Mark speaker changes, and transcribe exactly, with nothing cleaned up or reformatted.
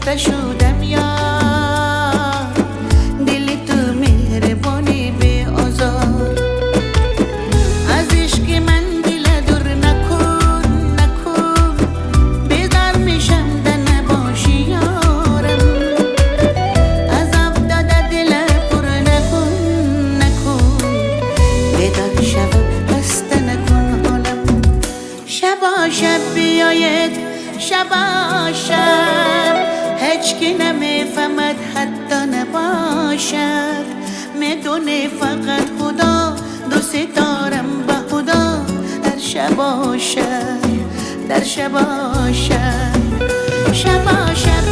Speaker 1: خسته شدم یار، دل تو مهربانی به آزار. از عشق من دل دور نکن نکن، بیدار میشم ده نباشی یارم. عذاب داده دل پر نکن نکن، بیدار شب خسته نکن حالم. شبا شب بیاید شبا شب، هیچ کی نمیفهمد حتی نباشد. میدونه فقط خدا، دوست دارم به خدا. در شبا شب در شبا شب شبا شب